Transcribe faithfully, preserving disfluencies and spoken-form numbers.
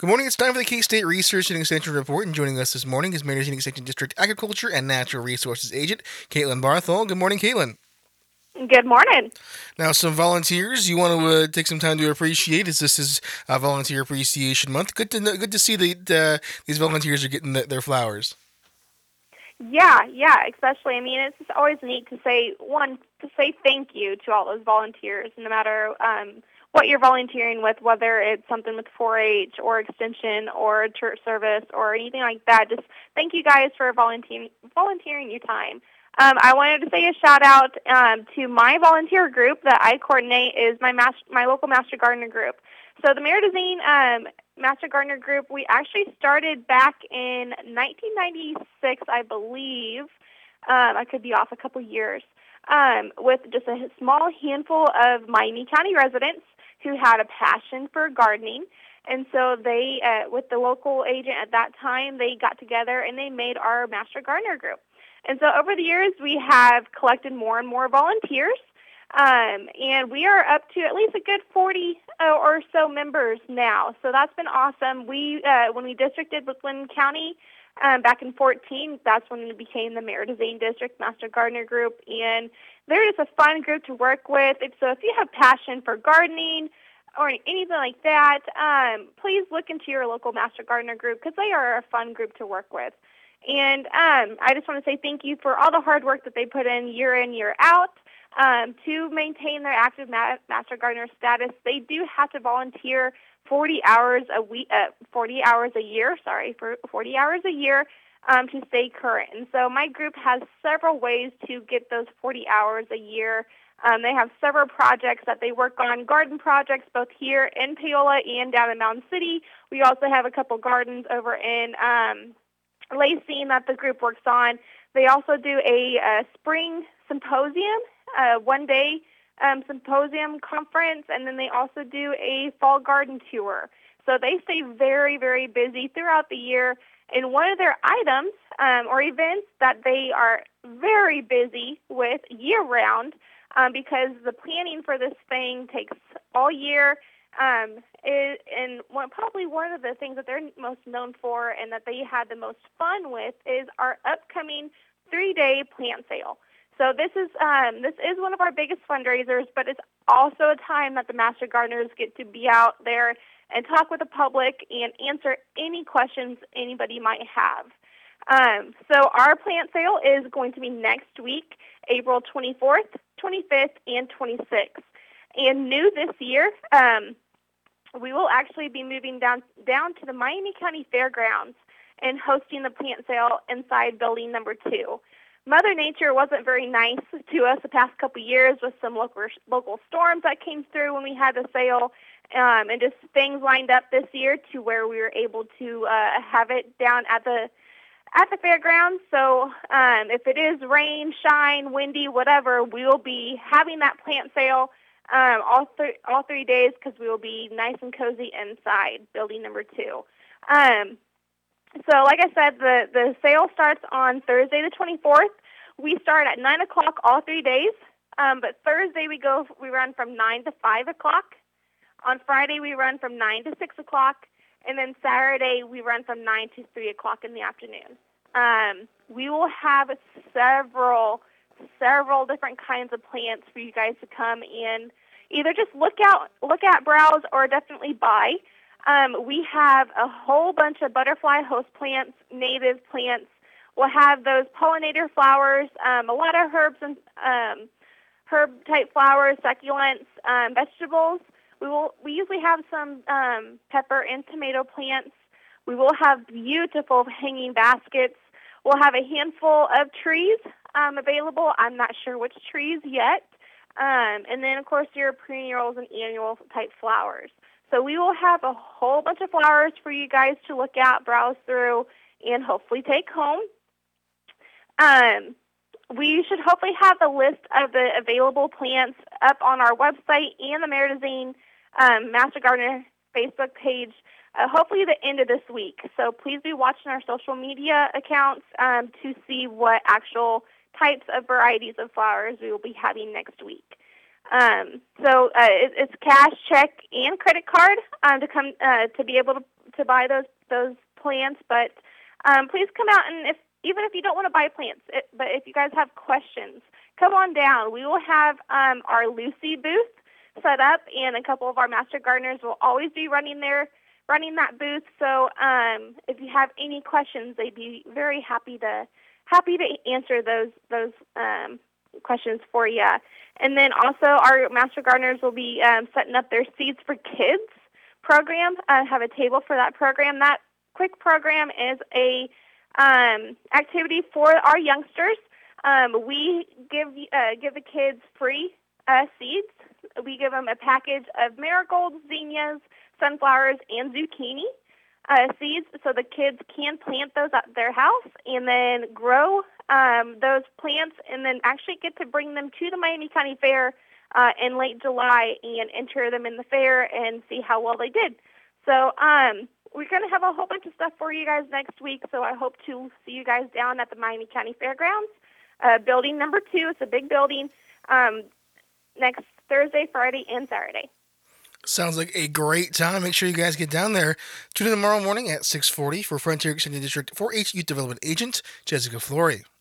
Good morning. It's time for the K-State Research and Extension Report, and joining us this morning is Mendocino Extension District Agriculture and Natural Resources Agent Caitlin Barthol. Good morning, Caitlin. Good morning. Now, some volunteers you want to uh, take some time to appreciate, as this is uh, Volunteer Appreciation Month. Good to know, good to see that uh, these volunteers are getting the, their flowers. Yeah, yeah, especially. I mean, it's just always neat to say, one, to say thank you to all those volunteers, no matter um, what you're volunteering with, whether it's something with four H or Extension or church service or anything like that. Just thank you guys for volunteering, volunteering your time. Um, I wanted to say a shout out um, to my volunteer group that I coordinate is my mas- my local Master Gardener group. So the Maridazine um, Master Gardener group, we actually started back in nineteen ninety-six, I believe. Um, I could be off a couple years. Um, with just a small handful of Miami County residents who had a passion for gardening. And so they, uh, with the local agent at that time, they got together and they made our Master Gardener group. And so over the years, we have collected more and more volunteers. Um, and we are up to at least a good forty uh, or so members now. So that's been awesome. We, uh, when we districted with Lynn County um, back in fourteen, that's when we became the Maridazine District Master Gardener Group. And they're just a fun group to work with. If, so if you have passion for gardening or anything like that, um, please look into your local Master Gardener Group because they are a fun group to work with. And um, I just want to say thank you for all the hard work that they put in year in, year out. Um, to maintain their active ma- Master Gardener status, they do have to volunteer forty hours a week, uh, forty hours a year. Sorry, for forty hours a year um, to stay current. And so my group has several ways to get those forty hours a year. Um, they have several projects that they work on, garden projects both here in Paola and down in Mountain City. We also have a couple gardens over in um, Lacey that the group works on. They also do a, a spring symposium, a one-day um, symposium conference, and then they also do a fall garden tour. So they stay very, very busy throughout the year. And one of their items um, or events that they are very busy with year-round um, because the planning for this thing takes all year. Um, it, and one, probably one of the things that they're most known for and that they had the most fun with is our upcoming three-day plant sale. So this is um, this is one of our biggest fundraisers, but it's also a time that the Master Gardeners get to be out there and talk with the public and answer any questions anybody might have. Um, so our plant sale is going to be next week, April twenty-fourth, twenty-fifth, and twenty-sixth. And new this year, um, we will actually be moving down down to the Miami County Fairgrounds and hosting the plant sale inside building number two. Mother Nature wasn't very nice to us the past couple years with some local local storms that came through when we had the sale, um, and just things lined up this year to where we were able to uh, have it down at the at the fairgrounds. So um, if it is rain, shine, windy, whatever, we will be having that plant sale um, all th- all three days because we will be nice and cozy inside building number two. Um, So, like I said, the, the sale starts on Thursday the twenty-fourth. We start at nine o'clock all three days, um, but Thursday we go we run from nine to five o'clock. On Friday we run from nine to six o'clock, and then Saturday we run from nine to three o'clock in the afternoon. Um, we will have several, several different kinds of plants for you guys to come in. Either just look out, look at, browse, or definitely buy. Um, we have a whole bunch of butterfly host plants, native plants. We'll have those pollinator flowers, um, a lot of herbs and um, herb-type flowers, succulents, um, vegetables. We will. We usually have some um, pepper and tomato plants. We will have beautiful hanging baskets. We'll have a handful of trees um, available. I'm not sure which trees yet. Um, and then, of course, your perennials and annual-type flowers. So we will have a whole bunch of flowers for you guys to look at, browse through, and hopefully take home. Um, we should hopefully have the list of the available plants up on our website and the Maridazine um, Master Gardener Facebook page, uh, hopefully the end of this week. So please be watching our social media accounts um, to see what actual types of varieties of flowers we will be having next week. Um, so uh, it, it's cash, check, and credit card um, to come uh, to be able to to buy those those plants. But um, please come out, and if even if you don't want to buy plants, it, but if you guys have questions, come on down. We will have um, our Lucy booth set up, and a couple of our master gardeners will always be running there, running that booth. So um, if you have any questions, they'd be very happy to happy to answer those those um, questions for you. And then also our master gardeners will be um, setting up their Seeds for Kids program. Uh, have a table for that program. That quick program is a um, activity for our youngsters. Um, we give uh, give the kids free uh, seeds. We give them a package of marigolds, zinnias, sunflowers, and zucchini uh, seeds, so the kids can plant those at their house and then grow um, those plants, and then actually get to bring them to the Miami County Fair uh, in late July and enter them in the fair and see how well they did. So um, we're going to have a whole bunch of stuff for you guys next week, so I hope to see you guys down at the Miami County Fairgrounds, uh, building number two. It's a big building, um, next Thursday, Friday, and Saturday. Sounds like a great time. Make sure you guys get down there. Tune in tomorrow morning at six forty for Frontier Extended District four H Youth Development Agent Jessica Flory.